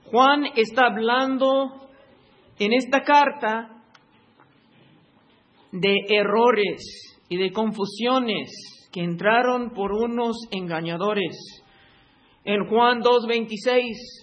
Juan está hablando en esta carta de errores y de confusiones que entraron por unos engañadores. En Juan 2:26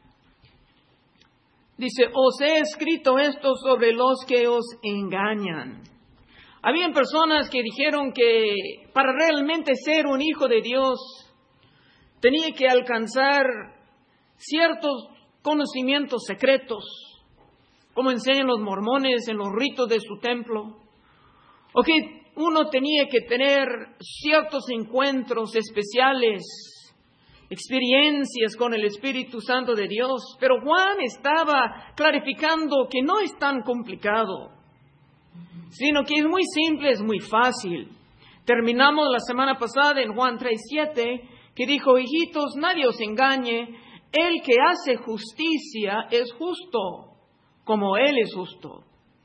dice: os he escrito esto sobre los que os engañan. Habían personas que dijeron que para realmente ser un hijo de Dios tenía que alcanzar ciertos conocimientos secretos, como enseñan los mormones en los ritos de su templo, o que uno tenía que tener ciertos encuentros especiales, experiencias con el Espíritu Santo de Dios. Pero Juan estaba clarificando que no es tan complicado, sino que es muy simple, es muy fácil. Terminamos la semana pasada en Juan 3:7, que dijo: hijitos, nadie os engañe, el que hace justicia es justo, como Él es justo.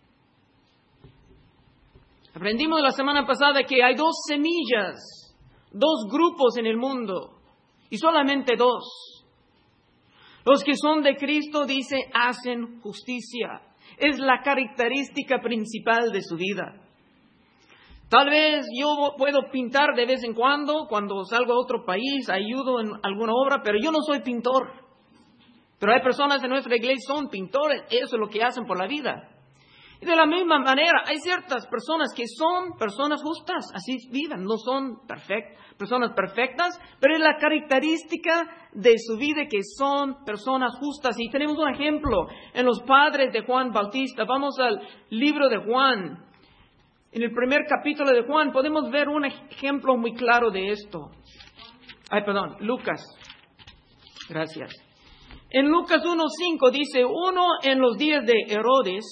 Aprendimos la semana pasada que hay dos semillas, dos grupos en el mundo, y solamente dos. Los que son de Cristo, dice, hacen justicia. Es la característica principal de su vida. Tal vez yo puedo pintar de vez en cuando salgo a otro país, ayudo en alguna obra, pero yo no soy pintor. Pero hay personas en nuestra iglesia que son pintores, eso es lo que hacen por la vida. Y de la misma manera, hay ciertas personas que son personas justas, así viven, no son personas perfectas, pero es la característica de su vida que son personas justas. Y tenemos un ejemplo en los padres de Juan Bautista. Vamos al libro de Juan. En el primer capítulo de Juan podemos ver un ejemplo muy claro de esto. Lucas. Gracias. En Lucas 1:5 dice: uno en los días de Herodes,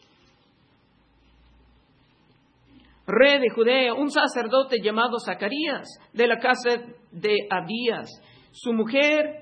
rey de Judea, un sacerdote llamado Zacarías, de la casa de Abías. Su mujer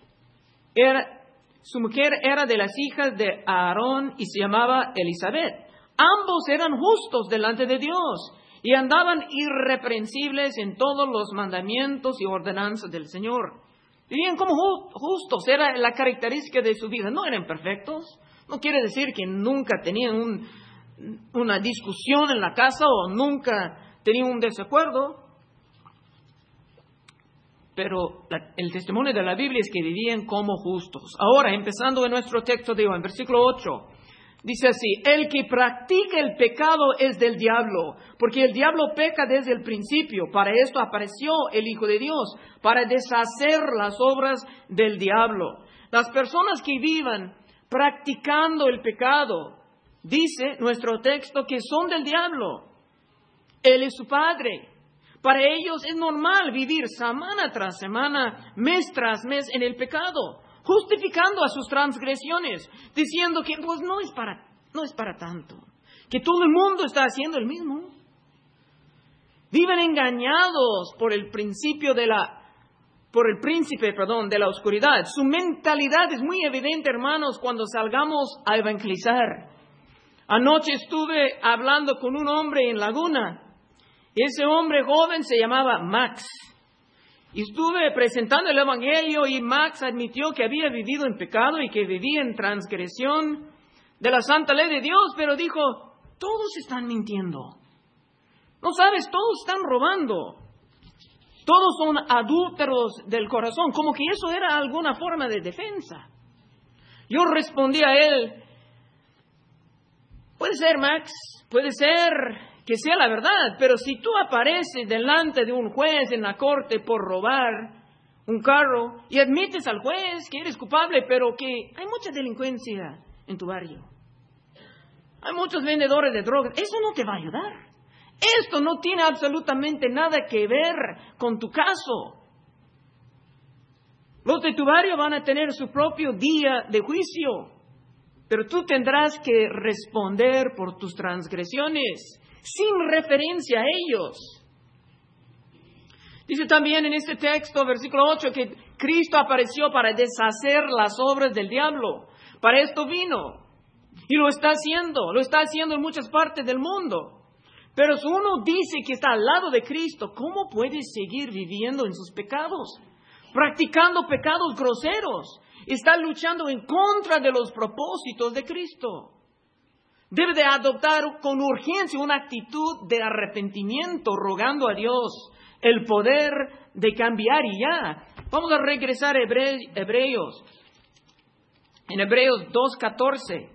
era de las hijas de Aarón y se llamaba Elizabeth. Ambos eran justos delante de Dios y andaban irreprensibles en todos los mandamientos y ordenanzas del Señor. Vivían como justos, era la característica de su vida. No eran perfectos. No quiere decir que nunca tenían una discusión en la casa o nunca tenían un desacuerdo. Pero el testimonio de la Biblia es que vivían como justos. Ahora, empezando en nuestro texto de hoy, en versículo 8, dice así: el que practica el pecado es del diablo, porque el diablo peca desde el principio. Para esto apareció el Hijo de Dios, para deshacer las obras del diablo. Las personas que vivan practicando el pecado, dice nuestro texto, que son del diablo. Él es su padre. Para ellos es normal vivir semana tras semana, mes tras mes en el pecado, justificando a sus transgresiones, diciendo que pues no es para tanto, que todo el mundo está haciendo el mismo. Viven engañados por el príncipe de la oscuridad. Su mentalidad es muy evidente, hermanos, cuando salgamos a evangelizar. Anoche estuve hablando con un hombre en Laguna. Ese hombre joven se llamaba Max. Y estuve presentando el Evangelio y Max admitió que había vivido en pecado y que vivía en transgresión de la santa ley de Dios, pero dijo: todos están mintiendo. No sabes, todos están robando. Todos son adúlteros del corazón, como que eso era alguna forma de defensa. Yo respondí a él: puede ser, Max, puede ser que sea la verdad, pero si tú apareces delante de un juez en la corte por robar un carro y admites al juez que eres culpable, pero que hay mucha delincuencia en tu barrio, hay muchos vendedores de drogas, eso no te va a ayudar. Esto no tiene absolutamente nada que ver con tu caso. Los de tu barrio van a tener su propio día de juicio, pero tú tendrás que responder por tus transgresiones, sin referencia a ellos. Dice también en este texto, versículo 8, que Cristo apareció para deshacer las obras del diablo. Para esto vino. Y lo está haciendo en muchas partes del mundo. Pero si uno dice que está al lado de Cristo, ¿cómo puede seguir viviendo en sus pecados? Practicando pecados groseros está luchando en contra de los propósitos de Cristo. Debe de adoptar con urgencia una actitud de arrepentimiento, rogando a Dios el poder de cambiar y ya. Vamos a regresar a Hebreos. En Hebreos 2:14.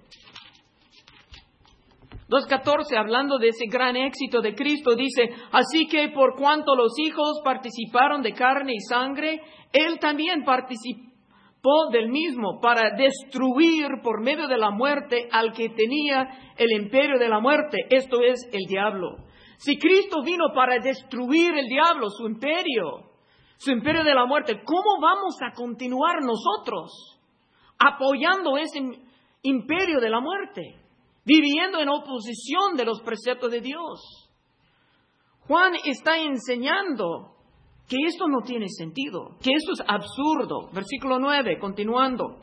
2:14, hablando de ese gran éxito de Cristo, dice: así que por cuanto los hijos participaron de carne y sangre, Él también participó del mismo para destruir por medio de la muerte al que tenía el imperio de la muerte, esto es, el diablo. Si Cristo vino para destruir el diablo, su imperio de la muerte, ¿cómo vamos a continuar nosotros apoyando ese imperio de la muerte? Viviendo en oposición de los preceptos de Dios. Juan está enseñando que esto no tiene sentido, que esto es absurdo. Versículo 9, continuando.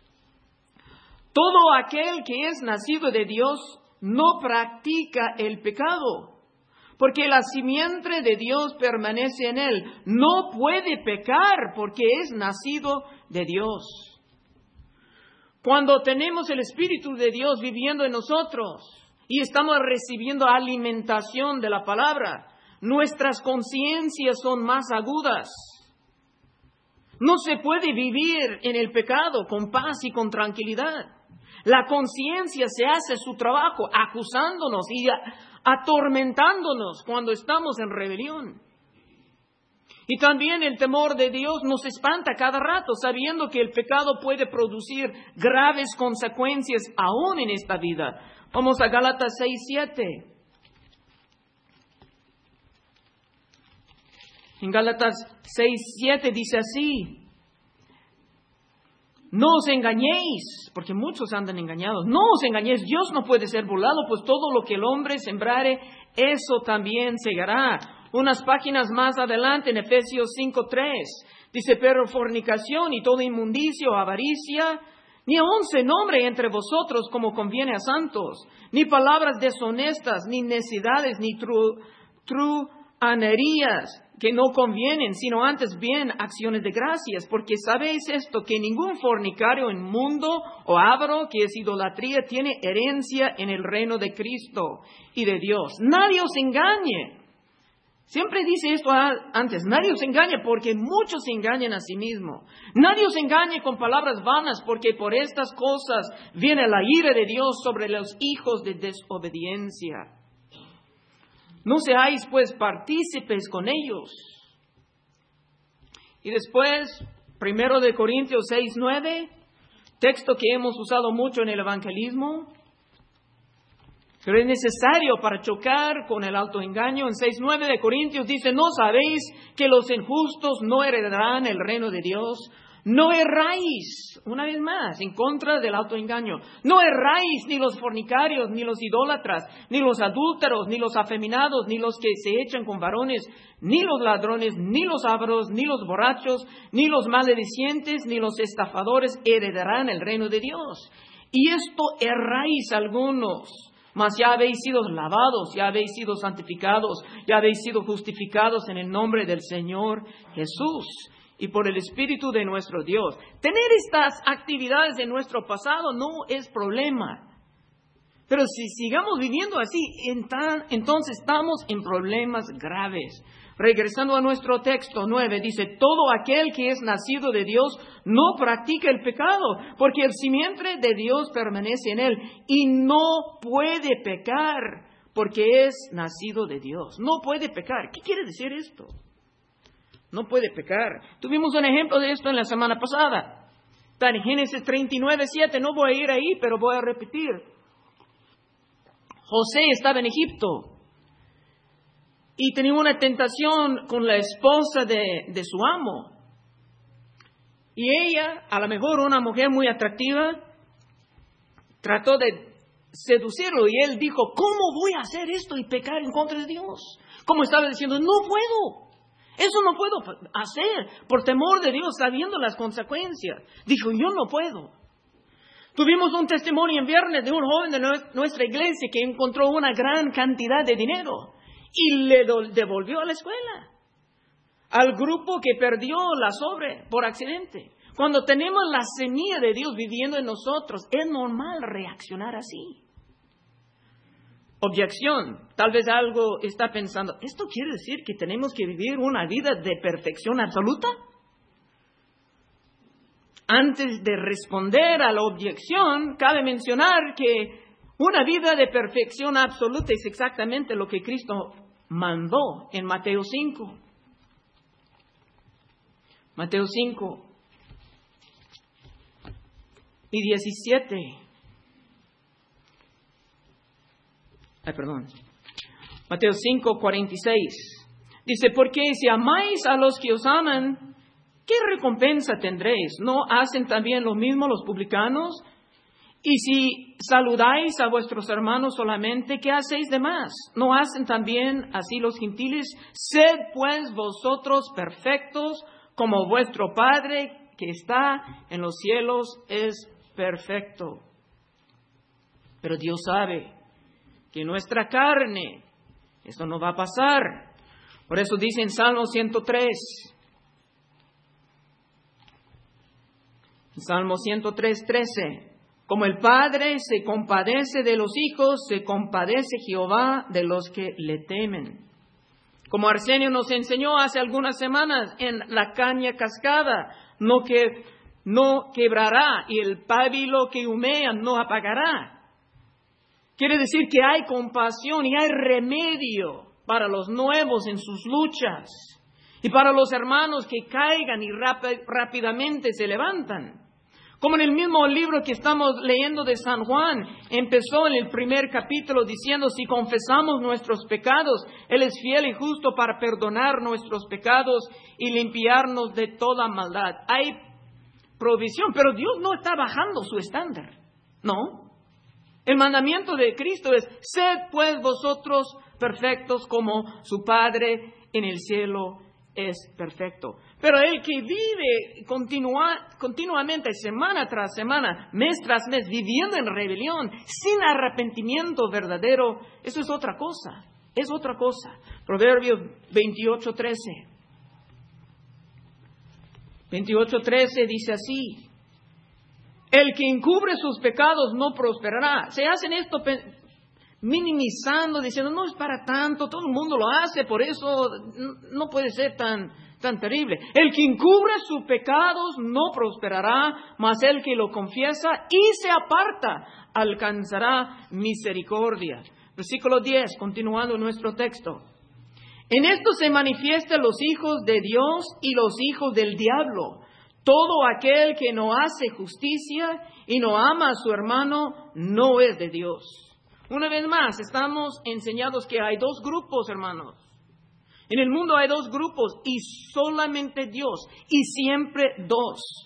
Todo aquel que es nacido de Dios no practica el pecado, porque la simiente de Dios permanece en él. No puede pecar porque es nacido de Dios. Cuando tenemos el Espíritu de Dios viviendo en nosotros y estamos recibiendo alimentación de la palabra, nuestras conciencias son más agudas. No se puede vivir en el pecado con paz y con tranquilidad. La conciencia se hace su trabajo acusándonos y atormentándonos cuando estamos en rebelión. Y también el temor de Dios nos espanta cada rato, sabiendo que el pecado puede producir graves consecuencias aún en esta vida. Vamos a Gálatas 6:7. En Gálatas 6:7 dice así: no os engañéis, porque muchos andan engañados. No os engañéis, Dios no puede ser burlado, pues todo lo que el hombre sembrare, eso también segará. Unas páginas más adelante, en Efesios 5:3, dice: pero fornicación y toda inmundicia o avaricia, ni aun se nombre entre vosotros como conviene a santos, ni palabras deshonestas, ni necedades, ni truhanerías que no convienen, sino antes bien acciones de gracias, porque sabéis esto, que ningún fornicario inmundo o avaro, que es idolatría, tiene herencia en el reino de Cristo y de Dios. Nadie os engañe. Siempre dice esto antes: nadie os engañe, porque muchos se engañan a sí mismos. Nadie os engañe con palabras vanas, porque por estas cosas viene la ira de Dios sobre los hijos de desobediencia. No seáis pues partícipes con ellos. Y después, 1 de Corintios 6:9, texto que hemos usado mucho en el evangelismo, pero es necesario para chocar con el autoengaño. En 6:9 de Corintios dice: ¿no sabéis que los injustos no heredarán el reino de Dios? No erráis, una vez más, en contra del autoengaño. No erráis ni los fornicarios, ni los idólatras, ni los adúlteros, ni los afeminados, ni los que se echan con varones, ni los ladrones, ni los ávaros, ni los borrachos, ni los maledicientes, ni los estafadores heredarán el reino de Dios. Y esto erráis algunos. Mas ya habéis sido lavados, ya habéis sido santificados, ya habéis sido justificados en el nombre del Señor Jesús y por el Espíritu de nuestro Dios. Tener estas actividades en nuestro pasado no es problema. Pero si sigamos viviendo así, entonces estamos en problemas graves. Regresando a nuestro texto 9, dice: todo aquel que es nacido de Dios no practica el pecado, porque el simiente de Dios permanece en él y no puede pecar, porque es nacido de Dios. No puede pecar. ¿Qué quiere decir esto? No puede pecar. Tuvimos un ejemplo de esto en la semana pasada. Está en Génesis 39:7. No voy a ir ahí, pero voy a repetir. José estaba en Egipto y tenía una tentación con la esposa de su amo. Y ella, a lo mejor una mujer muy atractiva, trató de seducirlo. Y él dijo: ¿cómo voy a hacer esto y pecar en contra de Dios? Como estaba diciendo: no puedo. Eso no puedo hacer por temor de Dios, sabiendo las consecuencias. Dijo: yo no puedo. Tuvimos un testimonio en viernes de un joven de nuestra iglesia que encontró una gran cantidad de dinero y le devolvió a la escuela, al grupo que perdió la sobre por accidente. Cuando tenemos la semilla de Dios viviendo en nosotros, es normal reaccionar así. Objeción. Tal vez algo está pensando, ¿esto quiere decir que tenemos que vivir una vida de perfección absoluta? Antes de responder a la objeción, cabe mencionar que una vida de perfección absoluta es exactamente lo que Cristo mandó en Mateo 5. Mateo 5 y 17. Mateo 5, 46. Dice, porque si amáis a los que os aman, ¿qué recompensa tendréis? ¿No hacen también lo mismo los publicanos? Y si saludáis a vuestros hermanos solamente, ¿qué hacéis de más? ¿No hacen también así los gentiles? Sed pues vosotros perfectos, como vuestro Padre que está en los cielos es perfecto. Pero Dios sabe que nuestra carne, esto no va a pasar. Por eso dice en Salmo 103, Salmo 103, 13, como el Padre se compadece de los hijos, se compadece Jehová de los que le temen. Como Arsenio nos enseñó hace algunas semanas, en la caña cascada no quebrará y el pábilo que humea no apagará. Quiere decir que hay compasión y hay remedio para los nuevos en sus luchas y para los hermanos que caigan y rápidamente se levantan. Como en el mismo libro que estamos leyendo de San Juan, empezó en el primer capítulo diciendo, si confesamos nuestros pecados, Él es fiel y justo para perdonar nuestros pecados y limpiarnos de toda maldad. Hay provisión, pero Dios no está bajando su estándar, ¿no? El mandamiento de Cristo es, sed pues vosotros perfectos como su Padre en el cielo es perfecto. Pero el que vive continuamente, semana tras semana, mes tras mes, viviendo en rebelión, sin arrepentimiento verdadero, eso es otra cosa, es otra cosa. Proverbios 28:13. 28:13 dice así, el que encubre sus pecados no prosperará. Se hacen esto minimizando, diciendo, no es para tanto, todo el mundo lo hace, por eso no puede ser tan terrible. El que encubre sus pecados no prosperará, mas el que lo confiesa y se aparta alcanzará misericordia. Versículo 10, continuando nuestro texto. En esto se manifiestan los hijos de Dios y los hijos del diablo. Todo aquel que no hace justicia y no ama a su hermano no es de Dios. Una vez más, estamos enseñados que hay dos grupos, hermanos. En el mundo hay dos grupos y solamente Dios, y siempre dos.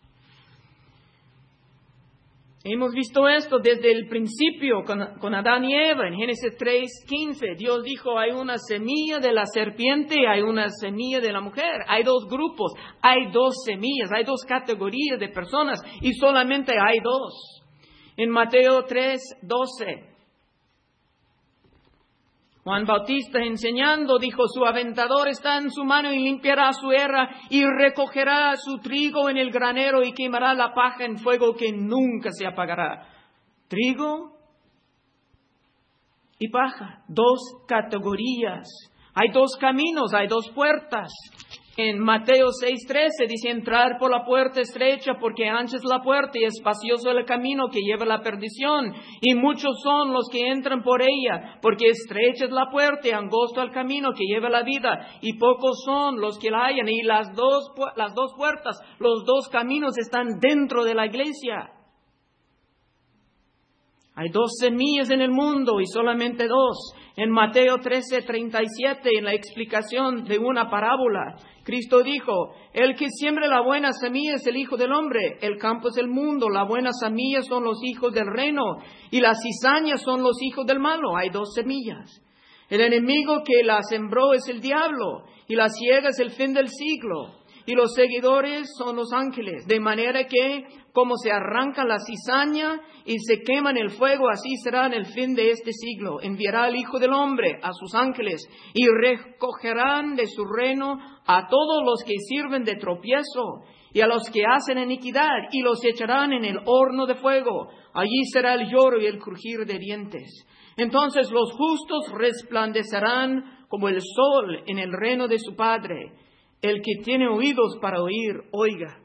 Hemos visto esto desde el principio con Adán y Eva. En Génesis 3:15, Dios dijo, hay una semilla de la serpiente y hay una semilla de la mujer. Hay dos grupos, hay dos semillas, hay dos categorías de personas y solamente hay dos. En Mateo 3:12, Juan Bautista enseñando dijo, su aventador está en su mano y limpiará su era y recogerá su trigo en el granero y quemará la paja en fuego que nunca se apagará. Trigo y paja, dos categorías. Hay dos caminos, hay dos puertas. En Mateo 6:13 dice, entrar por la puerta estrecha porque ancha es la puerta y espacioso el camino que lleva a la perdición. Y muchos son los que entran por ella, porque estrecha es la puerta y angosto el camino que lleva a la vida. Y pocos son los que la hallan. Y las dos puertas, los dos caminos están dentro de la iglesia. Hay dos semillas en el mundo y solamente dos. En Mateo 13:37, en la explicación de una parábola, Cristo dijo, el que siembra la buena semilla es el Hijo del Hombre, el campo es el mundo, la buena semilla son los hijos del reino y las cizañas son los hijos del malo. Hay dos semillas. El enemigo que la sembró es el diablo y la ciega es el fin del siglo. Y los seguidores son los ángeles, de manera que como se arranca la cizaña y se quema en el fuego, así será en el fin de este siglo. Enviará al Hijo del Hombre a sus ángeles y recogerán de su reino a todos los que sirven de tropiezo y a los que hacen iniquidad, y los echarán en el horno de fuego. Allí será el lloro y el crujir de dientes. Entonces los justos resplandecerán como el sol en el reino de su Padre. El que tiene oídos para oír, oiga.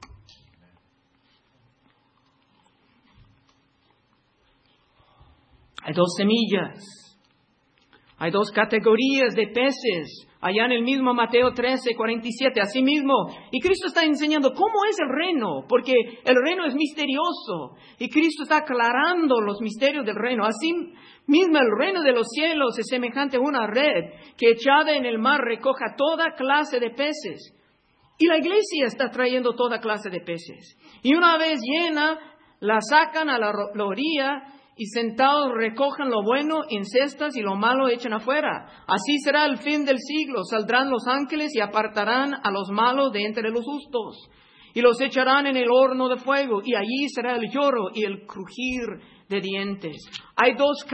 Hay dos semillas. Hay dos categorías de peces. Allá en el mismo Mateo 13:47, así mismo. Y Cristo está enseñando cómo es el reino, porque el reino es misterioso. Y Cristo está aclarando los misterios del reino. Así mismo el reino de los cielos es semejante a una red que echada en el mar recoja toda clase de peces. Y la iglesia está trayendo toda clase de peces. Y una vez llena, la sacan a la orilla y sentados recojan lo bueno en cestas y lo malo echen afuera. Así será el fin del siglo. Saldrán los ángeles y apartarán a los malos de entre los justos. Y los echarán en el horno de fuego. Y allí será el lloro y el crujir de dientes. Hay dos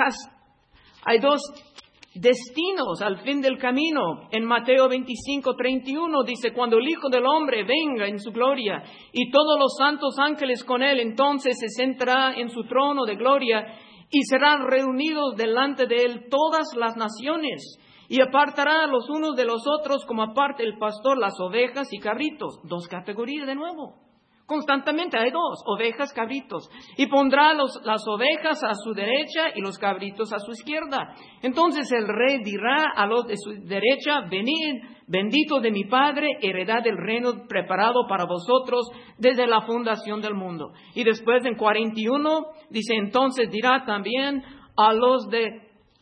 destinos al fin del camino. En Mateo 25:31 dice, cuando el Hijo del Hombre venga en su gloria y todos los santos ángeles con él, entonces se sentará en su trono de gloria y serán reunidos delante de él todas las naciones y apartará a los unos de los otros como aparta el pastor las ovejas y cabritos. Dos categorías de nuevo. Constantemente hay dos, ovejas, cabritos. Y pondrá las ovejas a su derecha y los cabritos a su izquierda. Entonces el rey dirá a los de su derecha, venid, benditos de mi Padre, heredad del reino preparado para vosotros desde la fundación del mundo. Y después en 41 dice, entonces dirá también a los de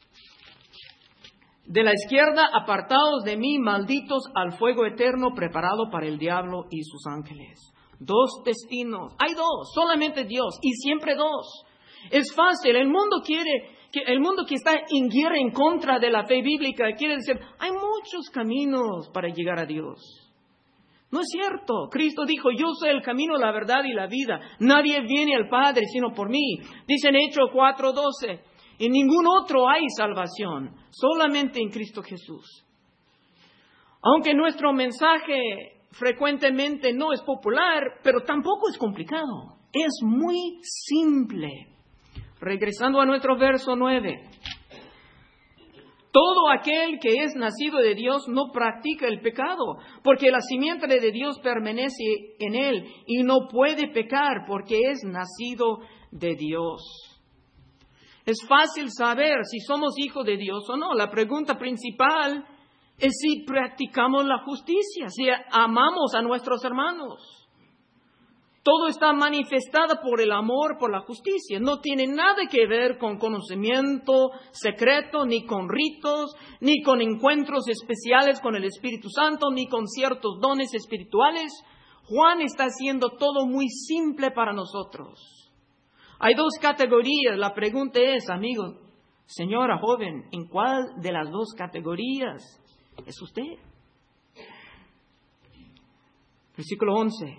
la izquierda, apartados de mí, malditos, al fuego eterno preparado para el diablo y sus ángeles. Dos destinos. Hay dos, solamente Dios y siempre dos. Es fácil. El mundo que está en guerra en contra de la fe bíblica quiere decir, hay muchos caminos para llegar a Dios. No es cierto. Cristo dijo, yo soy el camino, la verdad y la vida. Nadie viene al Padre sino por mí. Dice en Hechos 4:12, en ningún otro hay salvación, solamente en Cristo Jesús. Aunque nuestro mensaje frecuentemente no es popular, pero tampoco es complicado. Es muy simple. Regresando a nuestro verso 9. Todo aquel que es nacido de Dios no practica el pecado, porque la simiente de Dios permanece en él y no puede pecar porque es nacido de Dios. Es fácil saber si somos hijos de Dios o no. La pregunta principal es si practicamos la justicia, si amamos a nuestros hermanos. Todo está manifestado por el amor, por la justicia. No tiene nada que ver con conocimiento secreto, ni con ritos, ni con encuentros especiales con el Espíritu Santo, ni con ciertos dones espirituales. Juan está haciendo todo muy simple para nosotros. Hay dos categorías. La pregunta es, amigo, señora joven, ¿en cuál de las dos categorías es usted? Versículo 11.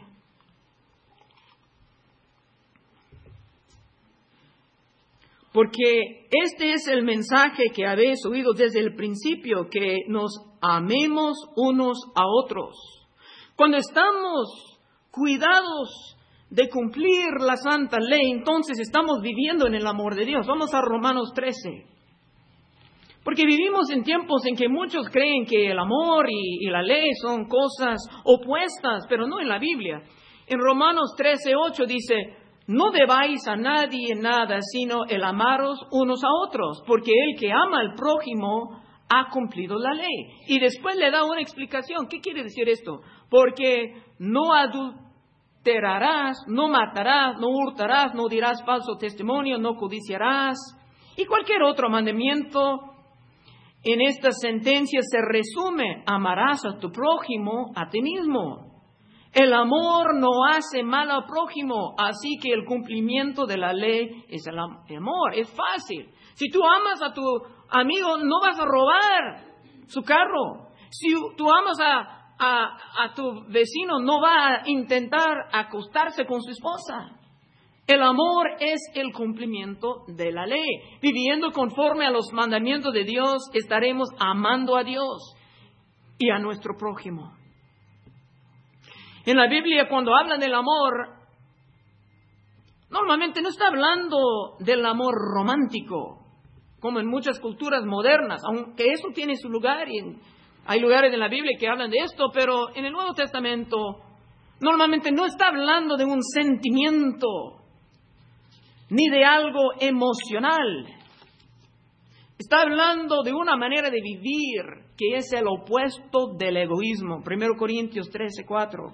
Porque este es el mensaje que habéis oído desde el principio, que nos amemos unos a otros. Cuando estamos cuidados de cumplir la santa ley, entonces estamos viviendo en el amor de Dios. Vamos a Romanos 13. Porque vivimos en tiempos en que muchos creen que el amor y la ley son cosas opuestas, pero no en la Biblia. En Romanos 13:8 dice, no debáis a nadie nada, sino el amaros unos a otros, porque el que ama al prójimo ha cumplido la ley. Y después le da una explicación. ¿Qué quiere decir esto? Porque no adulterarás, no matarás, no hurtarás, no dirás falso testimonio, no codiciarás. Y cualquier otro mandamiento en esta sentencia se resume, amarás a tu prójimo a ti mismo. El amor no hace mal al prójimo, así que el cumplimiento de la ley es el amor. Es fácil. Si tú amas a tu amigo, no vas a robar su carro. Si tú amas a tu vecino, no va a intentar acostarse con su esposa. El amor es el cumplimiento de la ley. Viviendo conforme a los mandamientos de Dios, estaremos amando a Dios y a nuestro prójimo. En la Biblia, cuando hablan del amor, normalmente no está hablando del amor romántico, como en muchas culturas modernas, aunque eso tiene su lugar, y hay lugares en la Biblia que hablan de esto, pero en el Nuevo Testamento normalmente no está hablando de un sentimiento, ni de algo emocional. Está hablando de una manera de vivir que es el opuesto del egoísmo. 1 Corintios 13:4.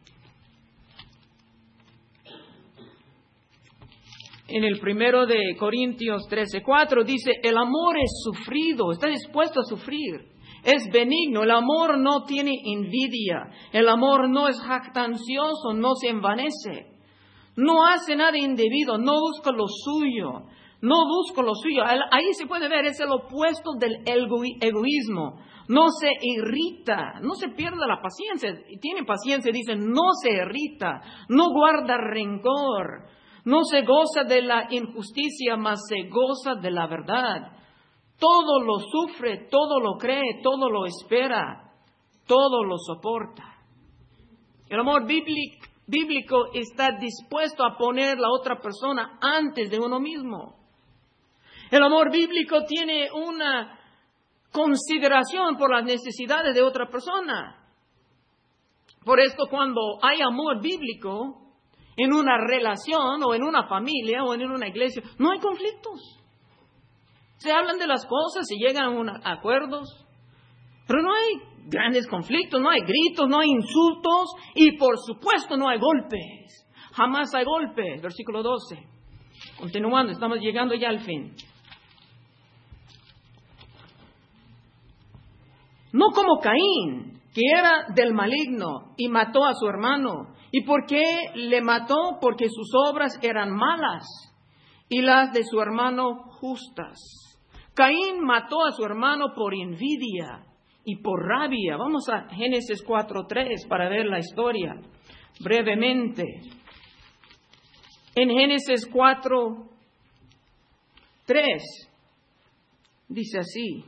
En el 1 de Corintios 13:4 dice, el amor es sufrido, está dispuesto a sufrir, es benigno, el amor no tiene envidia, el amor no es jactancioso, no se envanece, no hace nada indebido, no busca lo suyo, Ahí se puede ver, es el opuesto del egoísmo, no se irrita, no se pierde la paciencia, tiene paciencia, dice, no se irrita, no guarda rencor. No se goza de la injusticia, mas se goza de la verdad. Todo lo sufre, todo lo cree, todo lo espera, todo lo soporta. El amor bíblico está dispuesto a poner la otra persona antes de uno mismo. El amor bíblico tiene una consideración por las necesidades de otra persona. Por esto, cuando hay amor bíblico en una relación o en una familia o en una iglesia, no hay conflictos. Se hablan de las cosas, se llegan a acuerdos, pero no hay grandes conflictos, no hay gritos, no hay insultos y por supuesto no hay golpes. Jamás hay golpes. Versículo 12. Continuando, estamos llegando ya al fin. No como Caín, que era del maligno y mató a su hermano. ¿Y por qué le mató? Porque sus obras eran malas y las de su hermano justas. Caín mató a su hermano por envidia y por rabia. Vamos a Génesis 4:3 para ver la historia brevemente. En Génesis 4:3 dice así.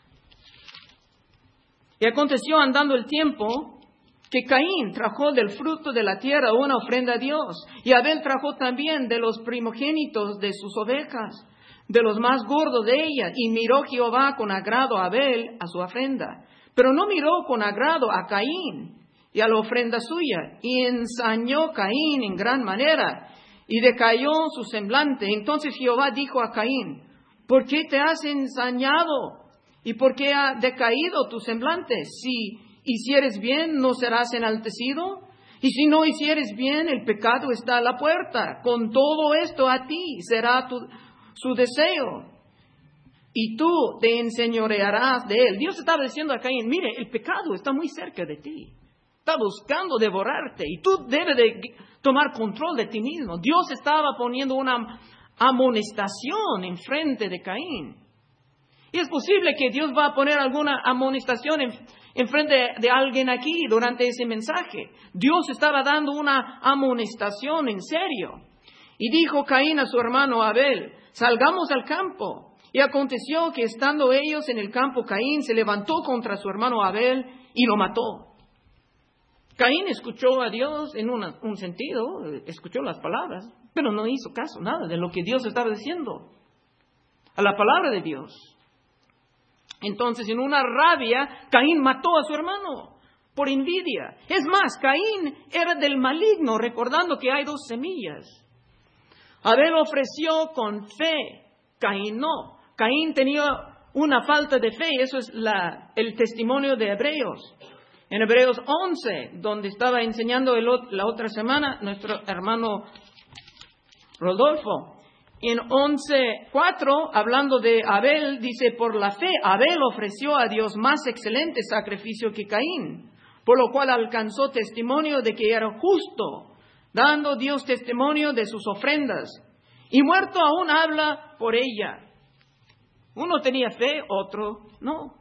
Y aconteció andando el tiempo que Caín trajo del fruto de la tierra una ofrenda a Dios, y Abel trajo también de los primogénitos de sus ovejas, de los más gordos de ellas, y miró Jehová con agrado a Abel a su ofrenda, pero no miró con agrado a Caín y a la ofrenda suya, y ensañó Caín en gran manera, y decayó su semblante. Entonces Jehová dijo a Caín, ¿por qué te has ensañado? ¿Y por qué ha decaído tu semblante? Si hicieres bien, ¿no serás enaltecido? Y si no hicieres bien, el pecado está a la puerta. Con todo esto a ti será su deseo, y tú te enseñorearás de él. Dios estaba diciendo a Caín, mire, el pecado está muy cerca de ti. Está buscando devorarte y tú debes de tomar control de ti mismo. Dios estaba poniendo una amonestación enfrente de Caín. Y es posible que Dios va a poner alguna amonestación enfrente de alguien aquí durante ese mensaje. Dios estaba dando una amonestación en serio. Y dijo Caín a su hermano Abel, salgamos al campo. Y aconteció que estando ellos en el campo, Caín se levantó contra su hermano Abel y lo mató. Caín escuchó a Dios en un sentido, escuchó las palabras, pero no hizo caso nada de lo que Dios estaba diciendo, a la palabra de Dios. Entonces, en una rabia, Caín mató a su hermano por envidia. Es más, Caín era del maligno, recordando que hay dos semillas. Abel ofreció con fe, Caín no. Caín tenía una falta de fe, eso es el testimonio de Hebreos. En Hebreos 11, donde estaba enseñando la otra semana nuestro hermano Rodolfo. En 11:4, hablando de Abel, dice, por la fe, Abel ofreció a Dios más excelente sacrificio que Caín, por lo cual alcanzó testimonio de que era justo, dando Dios testimonio de sus ofrendas, y muerto aún habla por ella. Uno tenía fe, otro no.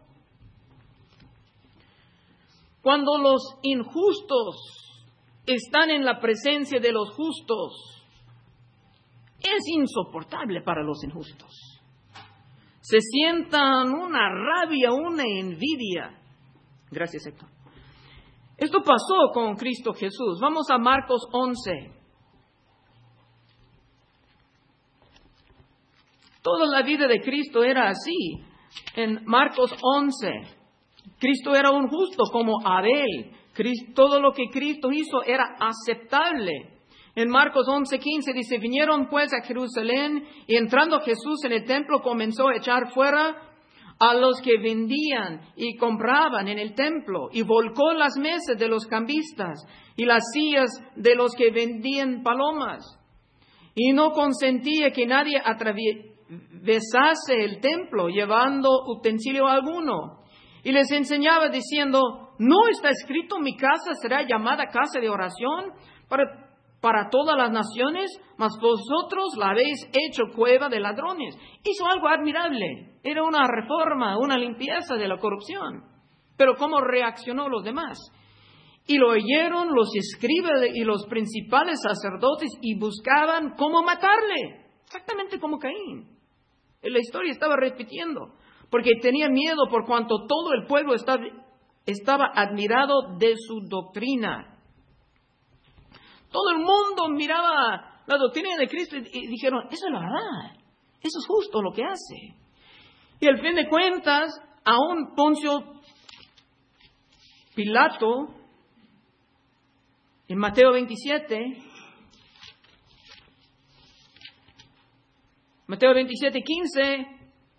Cuando los injustos están en la presencia de los justos, es insoportable para los injustos. Se sientan una rabia, una envidia. Gracias, Héctor. Esto pasó con Cristo Jesús. Vamos a Marcos 11. Toda la vida de Cristo era así. En Marcos 11, Cristo era un justo como Abel. Todo lo que Cristo hizo era aceptable. En Marcos 11:15 dice, vinieron pues a Jerusalén y entrando Jesús en el templo comenzó a echar fuera a los que vendían y compraban en el templo y volcó las mesas de los cambistas y las sillas de los que vendían palomas. Y no consentía que nadie atravesase el templo llevando utensilio alguno. Y les enseñaba diciendo, ¿no está escrito mi casa será llamada casa de oración para todas las naciones? Mas vosotros la habéis hecho cueva de ladrones. Hizo algo admirable. Era una reforma, una limpieza de la corrupción. Pero ¿cómo reaccionó los demás? Y lo oyeron los escribas y los principales sacerdotes y buscaban cómo matarle. Exactamente como Caín. La historia estaba repitiendo. Porque tenía miedo por cuanto todo el pueblo estaba admirado de su doctrina. Todo el mundo miraba la doctrina de Cristo y dijeron, eso es la verdad, eso es justo lo que hace. Y al fin de cuentas, aún Poncio Pilato, en Mateo 27:15,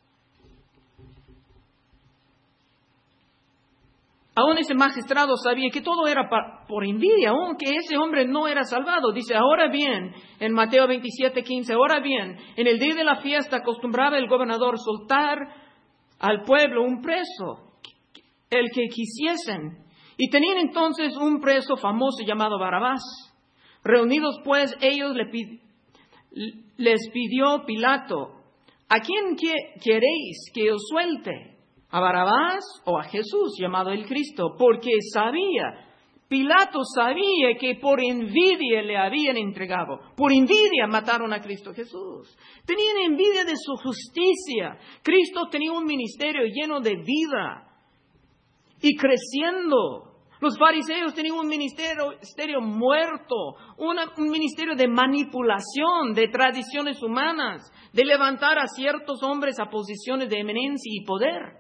aún ese magistrado sabía que todo era por envidia, aunque ese hombre no era salvado. Dice, ahora bien, en Mateo 27:15, ahora bien, en el día de la fiesta acostumbraba el gobernador soltar al pueblo un preso, el que quisiesen. Y tenían entonces un preso famoso llamado Barrabás. Reunidos pues ellos les pidió Pilato, ¿a quién queréis que os suelte? ¿A Barrabás o a Jesús, llamado el Cristo? Porque Pilato sabía que por envidia le habían entregado. Por envidia mataron a Cristo Jesús. Tenían envidia de su justicia. Cristo tenía un ministerio lleno de vida y creciendo. Los fariseos tenían un ministerio muerto, un ministerio de manipulación, de tradiciones humanas, de levantar a ciertos hombres a posiciones de eminencia y poder.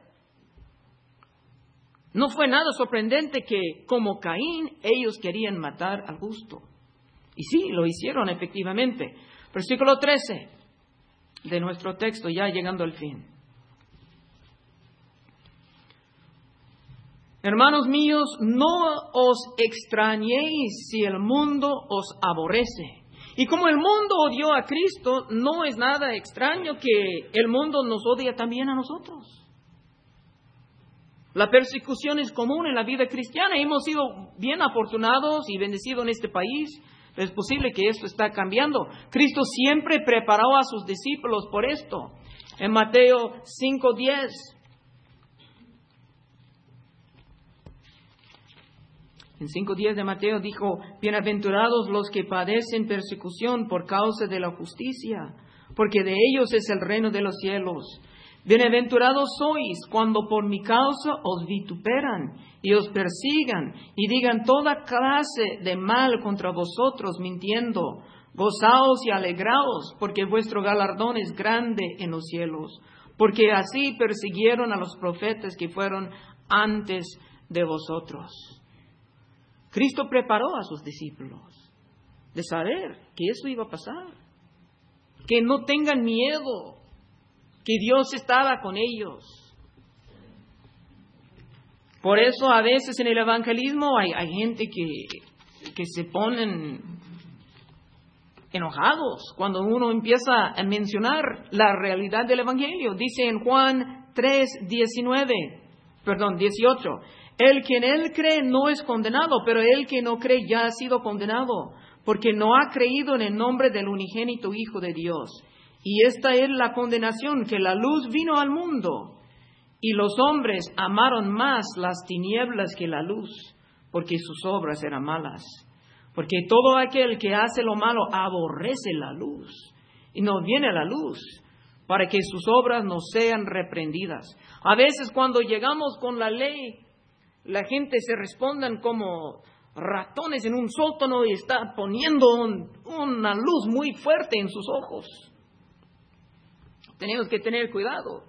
No fue nada sorprendente que, como Caín, ellos querían matar al justo. Y sí, lo hicieron efectivamente. Versículo 13 de nuestro texto, ya llegando al fin. Hermanos míos, no os extrañéis si el mundo os aborrece. Y como el mundo odió a Cristo, no es nada extraño que el mundo nos odie también a nosotros. La persecución es común en la vida cristiana. Hemos sido bien afortunados y bendecidos en este país. Es posible que esto está cambiando. Cristo siempre preparó a sus discípulos por esto. En Mateo 5:10. En 5:10 de Mateo dijo, bienaventurados los que padecen persecución por causa de la justicia, porque de ellos es el reino de los cielos. Bienaventurados sois cuando por mi causa os vituperan y os persigan y digan toda clase de mal contra vosotros mintiendo. Gozaos y alegraos, porque vuestro galardón es grande en los cielos, porque así persiguieron a los profetas que fueron antes de vosotros. Cristo preparó a sus discípulos de saber que eso iba a pasar, que no tengan miedo, que Dios estaba con ellos. Por eso a veces en el evangelismo hay gente que se ponen enojados cuando uno empieza a mencionar la realidad del evangelio. Dice en Juan 18, el que en él cree no es condenado, pero el que no cree ya ha sido condenado, porque no ha creído en el nombre del unigénito Hijo de Dios. Y esta es la condenación, que la luz vino al mundo, y los hombres amaron más las tinieblas que la luz, porque sus obras eran malas. Porque todo aquel que hace lo malo aborrece la luz, y no viene a la luz, para que sus obras no sean reprendidas. A veces cuando llegamos con la ley, la gente se respondan como ratones en un sótano y está poniendo una luz muy fuerte en sus ojos. Tenemos que tener cuidado.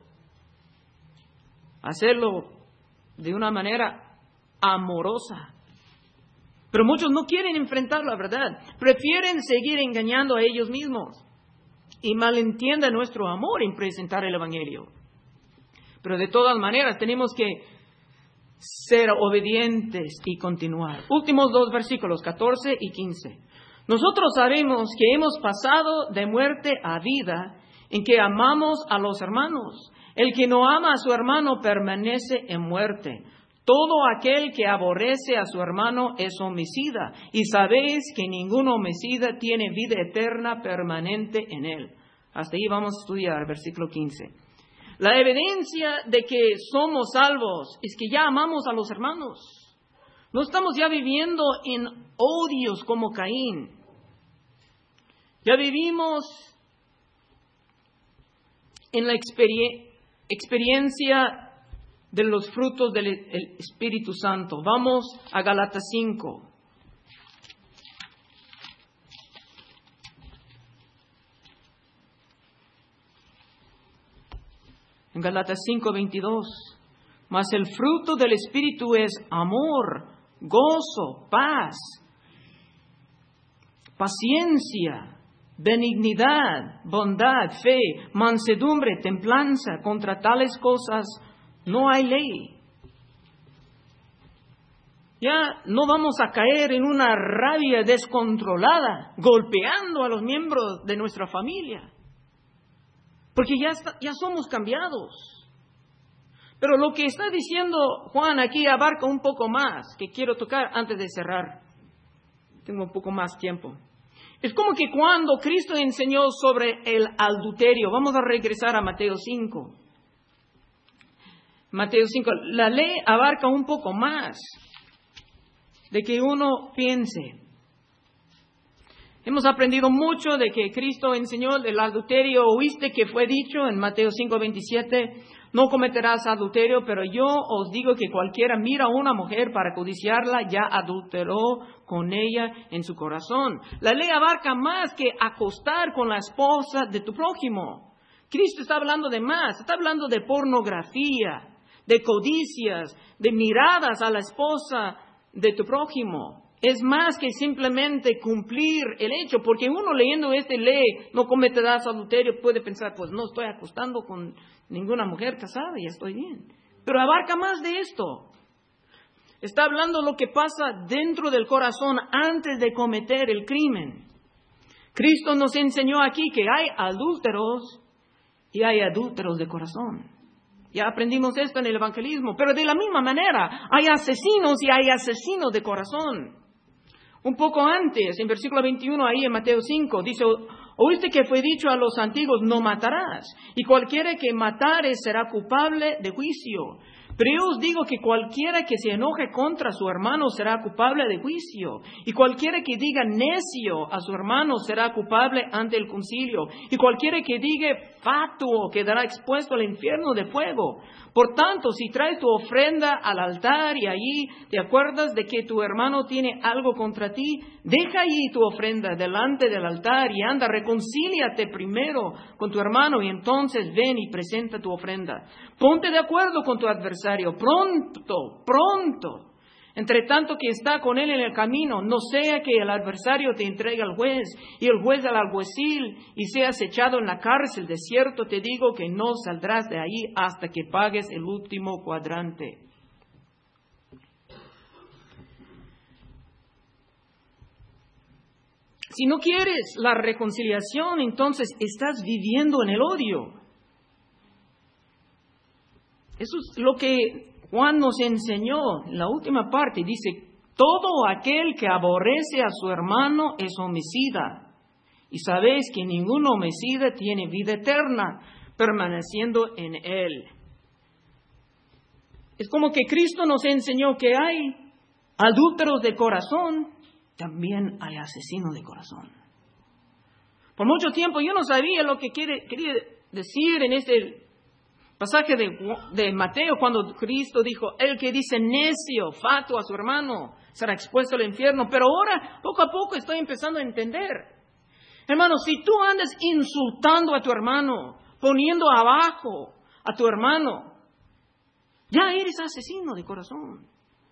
Hacerlo de una manera amorosa. Pero muchos no quieren enfrentar la verdad. Prefieren seguir engañando a ellos mismos. Y malentienden nuestro amor en presentar el Evangelio. Pero de todas maneras tenemos que ser obedientes y continuar. Últimos 2 versículos, 14 y 15. Nosotros sabemos que hemos pasado de muerte a vida en que amamos a los hermanos. El que no ama a su hermano permanece en muerte. Todo aquel que aborrece a su hermano es homicida. Y sabéis que ningún homicida tiene vida eterna permanente en él. Hasta ahí vamos a estudiar, versículo 15. La evidencia de que somos salvos es que ya amamos a los hermanos. No estamos ya viviendo en odios como Caín. Ya vivimos en la experiencia de los frutos del Espíritu Santo. Vamos a Gálatas 5. En Gálatas 5:22, mas el fruto del Espíritu es amor, gozo, paz, paciencia, benignidad, bondad, fe, mansedumbre, templanza. Contra tales cosas no hay ley. Ya no vamos a caer en una rabia descontrolada, golpeando a los miembros de nuestra familia. Porque ya somos cambiados. Pero lo que está diciendo Juan aquí abarca un poco más, que quiero tocar antes de cerrar. Tengo un poco más tiempo. Es como que cuando Cristo enseñó sobre el adulterio, vamos a regresar a Mateo 5. Mateo 5, la ley abarca un poco más de que uno piense. Hemos aprendido mucho de que Cristo enseñó del adulterio. Oíste que fue dicho en Mateo 5:27, no cometerás adulterio, pero yo os digo que cualquiera mira a una mujer para codiciarla, ya adulteró con ella en su corazón. La ley abarca más que acostar con la esposa de tu prójimo. Cristo está hablando de más, está hablando de pornografía, de codicias, de miradas a la esposa de tu prójimo. Es más que simplemente cumplir el hecho, porque uno leyendo esta ley, no cometerás adulterio, puede pensar, pues no estoy acostando con ninguna mujer casada, ya estoy bien. Pero abarca más de esto. Está hablando lo que pasa dentro del corazón antes de cometer el crimen. Cristo nos enseñó aquí que hay adúlteros y hay adúlteros de corazón. Ya aprendimos esto en el evangelismo, pero de la misma manera hay asesinos y hay asesinos de corazón. Un poco antes, en versículo 21, ahí en Mateo 5, dice, oíste que fue dicho a los antiguos, no matarás, y cualquiera que matare será culpable de juicio. Pero yo os digo que cualquiera que se enoje contra su hermano será culpable de juicio. Y cualquiera que diga necio a su hermano será culpable ante el concilio. Y cualquiera que diga fatuo quedará expuesto al infierno de fuego. Por tanto, si traes tu ofrenda al altar y allí te acuerdas de que tu hermano tiene algo contra ti, deja allí tu ofrenda delante del altar y anda, reconcíliate primero con tu hermano y entonces ven y presenta tu ofrenda. Ponte de acuerdo con tu adversario, pronto. Entre tanto que está con él en el camino, no sea que el adversario te entregue al juez y el juez al alguacil y seas echado en la cárcel. De cierto te digo que no saldrás de ahí hasta que pagues el último cuadrante. Si no quieres la reconciliación, entonces estás viviendo en el odio. Eso es lo que Juan nos enseñó en la última parte. Dice, todo aquel que aborrece a su hermano es homicida. Y sabéis que ningún homicida tiene vida eterna permaneciendo en él. Es como que Cristo nos enseñó que hay adúlteros de corazón, también hay asesinos de corazón. Por mucho tiempo yo no sabía lo que quería decir en este Pasaje de Mateo, cuando Cristo dijo, el que dice necio, fatuo a su hermano, será expuesto al infierno. Pero ahora, poco a poco, estoy empezando a entender. Hermano, si tú andas insultando a tu hermano, poniendo abajo a tu hermano, ya eres asesino de corazón.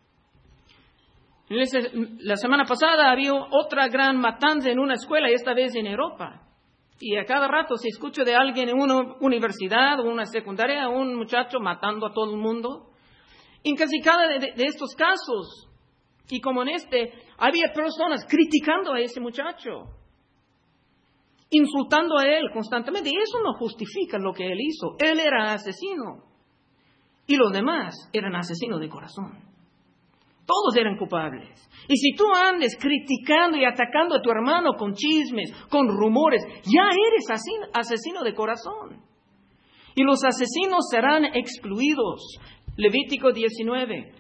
La semana pasada había otra gran matanza en una escuela, y esta vez en Europa. Y a cada rato se escucha de alguien en una universidad o una secundaria, un muchacho matando a todo el mundo. En casi cada de estos casos, y como en este, había personas criticando a ese muchacho, insultando a él constantemente. Y eso no justifica lo que él hizo. Él era asesino. Y los demás eran asesinos de corazón. Todos eran culpables. Y si tú andes criticando y atacando a tu hermano con chismes, con rumores, ya eres asesino de corazón. Y los asesinos serán excluidos. Levítico 19.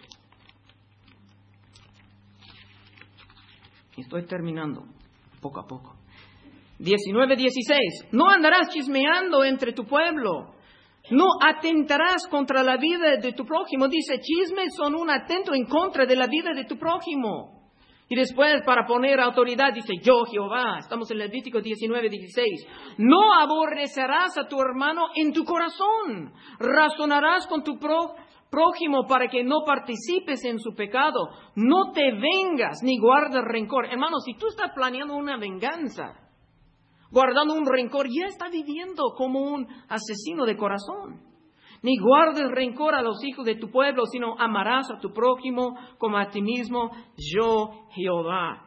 Estoy terminando, poco a poco. 19:16. No andarás chismeando entre tu pueblo. No atentarás contra la vida de tu prójimo. Dice, chismes son un atento en contra de la vida de tu prójimo. Y después, para poner autoridad, dice, yo Jehová. Estamos en Levítico 19:16. No aborrecerás a tu hermano en tu corazón. Razonarás con tu prójimo para que no participes en su pecado. No te vengas ni guardes rencor. Hermano, si tú estás planeando una venganza, guardando un rencor, ya está viviendo como un asesino de corazón. Ni guardes rencor a los hijos de tu pueblo, sino amarás a tu prójimo como a ti mismo, yo Jehová.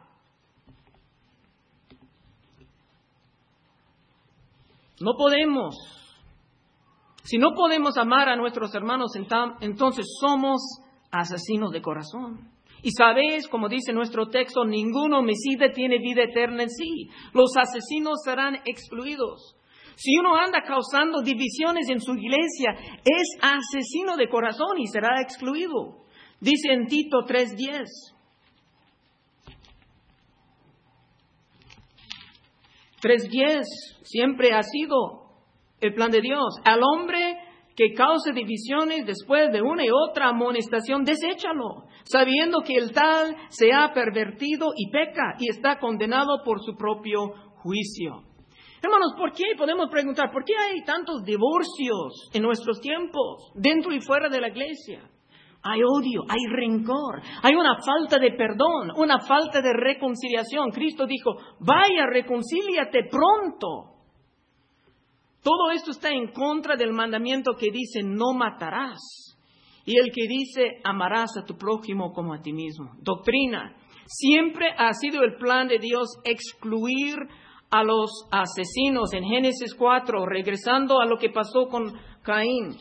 No podemos. Si no podemos amar a nuestros hermanos, entonces somos asesinos de corazón. Y sabéis, como dice nuestro texto, ningún homicida tiene vida eterna en sí. Los asesinos serán excluidos. Si uno anda causando divisiones en su iglesia, es asesino de corazón y será excluido. Dice en Tito 3:10. Siempre ha sido el plan de Dios. Al hombre que cause divisiones después de una y otra amonestación, deséchalo, sabiendo que el tal se ha pervertido y peca y está condenado por su propio juicio. Hermanos, ¿por qué? Podemos preguntar, ¿por qué hay tantos divorcios en nuestros tiempos, dentro y fuera de la iglesia? Hay odio, hay rencor, hay una falta de perdón, una falta de reconciliación. Cristo dijo, vaya, reconcíliate pronto. Todo esto está en contra del mandamiento que dice, no matarás. Y el que dice, amarás a tu prójimo como a ti mismo. Doctrina. Siempre ha sido el plan de Dios excluir a los asesinos. En Génesis 4, regresando a lo que pasó con Caín.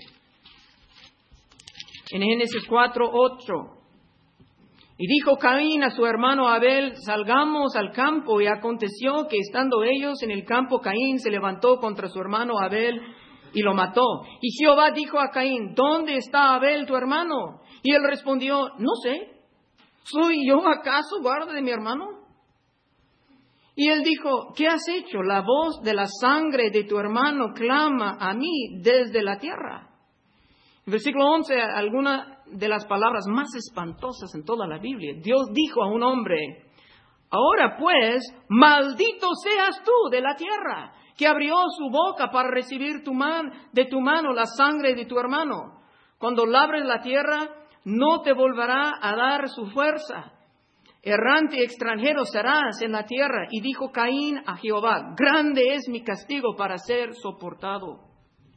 En Génesis 4:8. Y dijo Caín a su hermano Abel, salgamos al campo. Y aconteció que estando ellos en el campo, Caín se levantó contra su hermano Abel y lo mató. Y Jehová dijo a Caín, ¿dónde está Abel tu hermano? Y él respondió, no sé, ¿soy yo acaso guarda de mi hermano? Y él dijo, ¿qué has hecho? La voz de la sangre de tu hermano clama a mí desde la tierra. En versículo 11, alguna de las palabras más espantosas en toda la Biblia. Dios dijo a un hombre, ahora pues, maldito seas tú de la tierra, que abrió su boca para recibir de tu mano la sangre de tu hermano. Cuando labres la tierra, no te volverá a dar su fuerza. Errante y extranjero serás en la tierra. Y dijo Caín a Jehová, grande es mi castigo para ser soportado.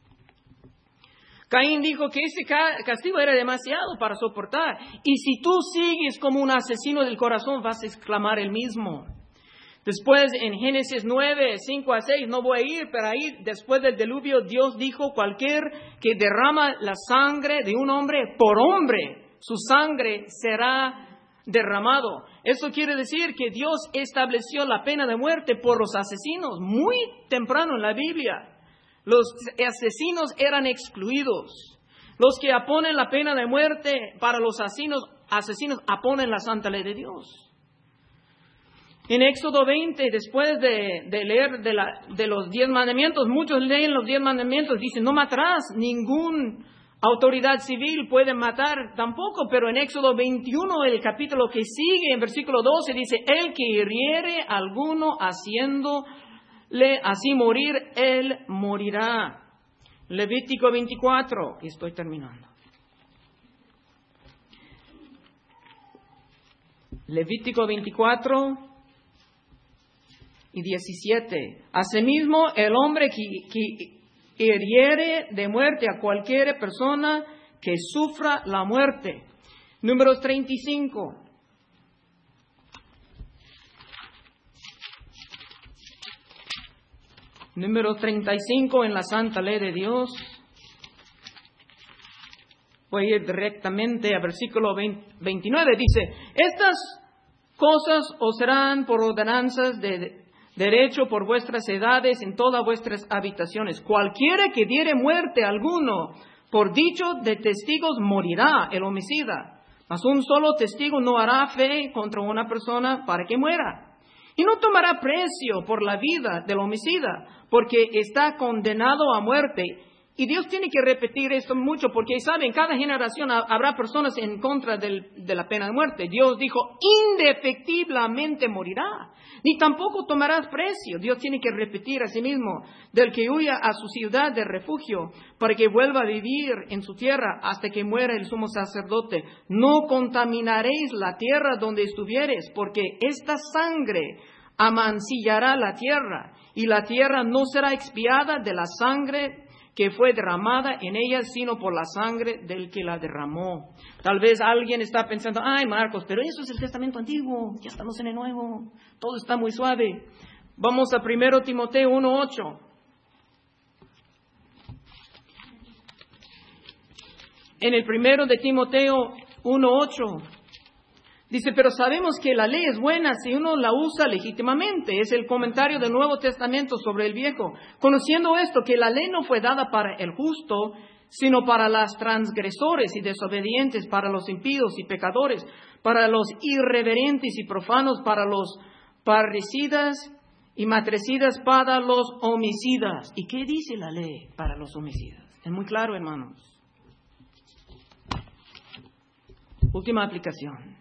Caín dijo que ese castigo era demasiado para soportar. Y si tú sigues como un asesino del corazón, vas a exclamar el mismo. Después, en Génesis 9:5-6, no voy a ir, pero ahí, después del diluvio, Dios dijo, cualquier que derrama la sangre de un hombre, por hombre, su sangre será derramado. Eso quiere decir que Dios estableció la pena de muerte por los asesinos muy temprano en la Biblia. Los asesinos eran excluidos. Los que aponen la pena de muerte para los asesinos aponen la santa ley de Dios. En Éxodo 20, después de leer de los 10 mandamientos, muchos leen los 10 mandamientos, dicen, no matarás, ningún autoridad civil puede matar tampoco, pero en Éxodo 21, el capítulo que sigue, en versículo 12, dice, el que hiriere a alguno haciéndole así morir, él morirá. Levítico 24, y estoy terminando. Levítico 24 y 17. Asimismo, el hombre que hiriere de muerte a cualquier persona que sufra la muerte. Números 35. Números 35 en la Santa Ley de Dios. Voy a ir directamente a versículo 29. Dice, estas cosas os serán por ordenanzas de derecho por vuestras edades en todas vuestras habitaciones. Cualquiera que diere muerte a alguno por dicho de testigos morirá el homicida. Mas un solo testigo no hará fe contra una persona para que muera. Y no tomará precio por la vida del homicida, porque está condenado a muerte. Y Dios tiene que repetir esto mucho, porque saben, cada generación habrá personas en contra de la pena de muerte. Dios dijo, indefectiblemente morirá, ni tampoco tomarás precio. Dios tiene que repetir a sí mismo, del que huya a su ciudad de refugio, para que vuelva a vivir en su tierra hasta que muera el sumo sacerdote. No contaminaréis la tierra donde estuvieres, porque esta sangre amancillará la tierra, y la tierra no será expiada de la sangre que fue derramada en ella, sino por la sangre del que la derramó. Tal vez alguien está pensando, ay Marcos, pero eso es el Testamento Antiguo, ya estamos en el Nuevo, todo está muy suave. Vamos a 1 Timoteo 1:8. En el 1 de Timoteo 1:8 dice, pero sabemos que la ley es buena si uno la usa legítimamente. Es el comentario del Nuevo Testamento sobre el Viejo. Conociendo esto, que la ley no fue dada para el justo, sino para los transgresores y desobedientes, para los impíos y pecadores, para los irreverentes y profanos, para los parricidas y matricidas, para los homicidas. ¿Y qué dice la ley para los homicidas? Es muy claro, hermanos. Última aplicación.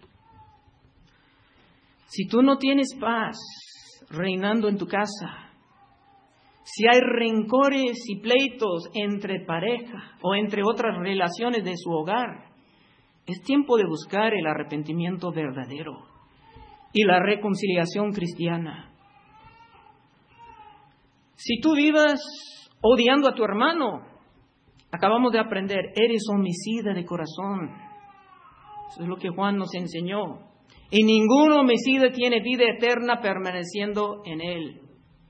Si tú no tienes paz reinando en tu casa, si hay rencores y pleitos entre pareja o entre otras relaciones de su hogar, es tiempo de buscar el arrepentimiento verdadero y la reconciliación cristiana. Si tú vivas odiando a tu hermano, acabamos de aprender, eres homicida de corazón. Eso es lo que Juan nos enseñó. Y ningún homicida tiene vida eterna permaneciendo en él.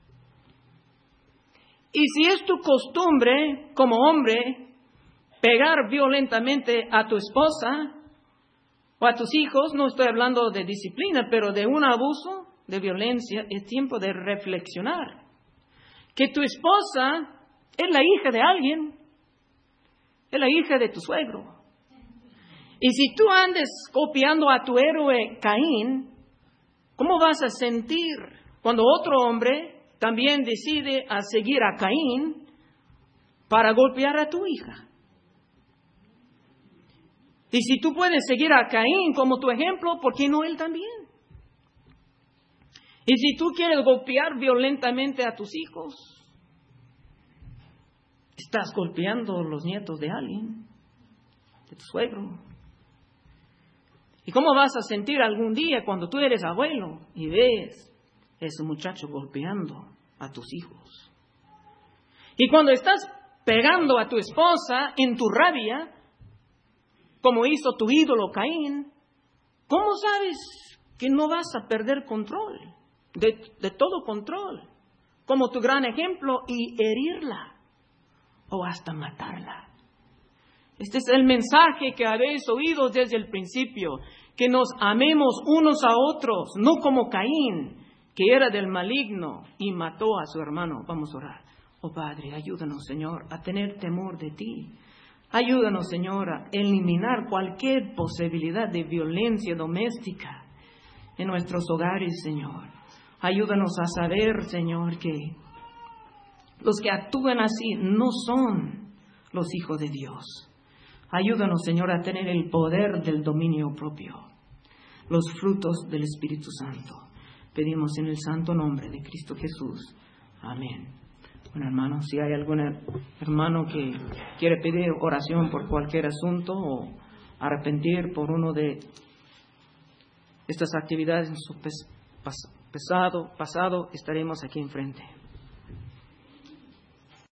Y si es tu costumbre, como hombre, pegar violentamente a tu esposa o a tus hijos, no estoy hablando de disciplina, pero de un abuso, de violencia, es tiempo de reflexionar. Que tu esposa es la hija de alguien, es la hija de tu suegro. Y si tú andes copiando a tu héroe Caín, ¿cómo vas a sentir cuando otro hombre también decide a seguir a Caín para golpear a tu hija? Y si tú puedes seguir a Caín como tu ejemplo, ¿por qué no él también? Y si tú quieres golpear violentamente a tus hijos, estás golpeando a los nietos de alguien, de tu suegro. ¿Y cómo vas a sentir algún día cuando tú eres abuelo y ves a ese muchacho golpeando a tus hijos? Y cuando estás pegando a tu esposa en tu rabia, como hizo tu ídolo Caín, ¿cómo sabes que no vas a perder control, de todo control, como tu gran ejemplo, y herirla o hasta matarla? Este es el mensaje que habéis oído desde el principio, que nos amemos unos a otros, no como Caín, que era del maligno y mató a su hermano. Vamos a orar. Oh Padre, ayúdanos, Señor, a tener temor de ti. Ayúdanos, Señor, a eliminar cualquier posibilidad de violencia doméstica en nuestros hogares, Señor. Ayúdanos a saber, Señor, que los que actúan así no son los hijos de Dios. Ayúdanos, Señor, a tener el poder del dominio propio, los frutos del Espíritu Santo. Pedimos en el santo nombre de Cristo Jesús. Amén. Bueno, hermano, si hay algún hermano que quiere pedir oración por cualquier asunto o arrepentir por uno de estas actividades en su pasado, estaremos aquí enfrente.